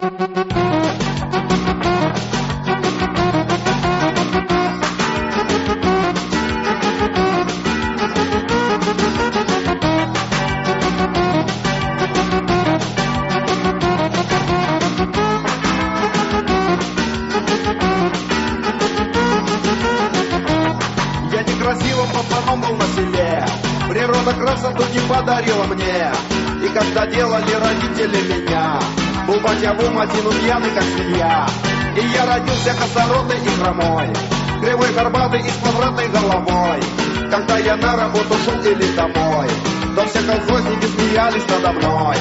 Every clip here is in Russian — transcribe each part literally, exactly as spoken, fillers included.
Я некрасивым пацаном был на селе, природа красоту не подарила мне. И когда делали родители меня, был батя в ум один, он пьяный как свинья. И я родился косоротый и хромой, кривой, горбатый и с квадратной головой. Когда я на работу шел или домой, то все колхозники смеялись надо мной.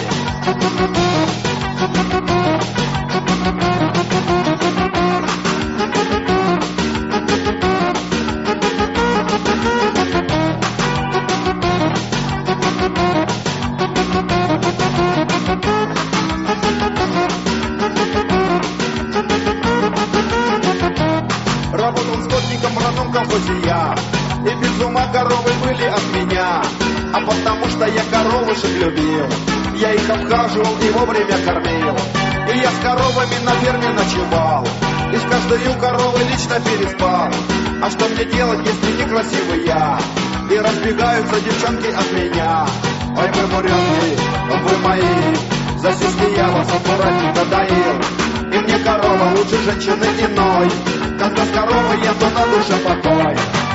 Работал скотником в родном колхозе я, и без ума коровы были от меня. А потому что я коровушек любил, я их обхаживал и вовремя кормил. И я с коровами на ферме ночевал, и с каждой коровы лично переспал. А что мне делать, если некрасивый я, и разбегаются девчонки от меня? Ой, вы буренки, вы мои, за сиськи я вас аккуратненько доил. И мне корова лучше женщины иной, когда с коровой я, то на душе покой.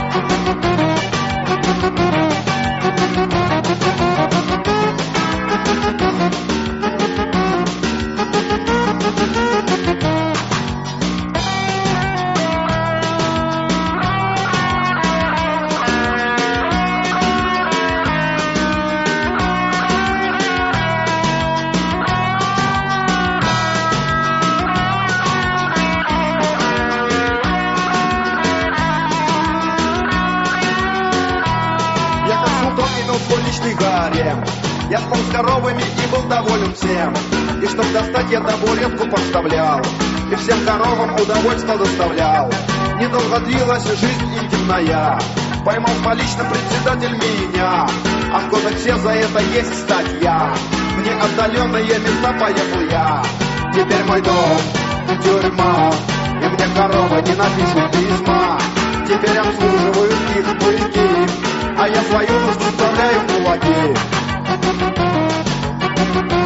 Свой личный гарем. Я спал с коровами и был доволен всем. И чтоб достать, я табуретку подставлял, и всем коровам удовольствие доставлял. Недолго длилась жизнь интимная, поймал полично председатель меня. А в кодексе за это есть статья, мне отдаленные места поехал я. Теперь мой дом тюрьма, и мне корова не напишут письма. Теперь обслуживают их быки, а я свою нужду вставляю в кулаки.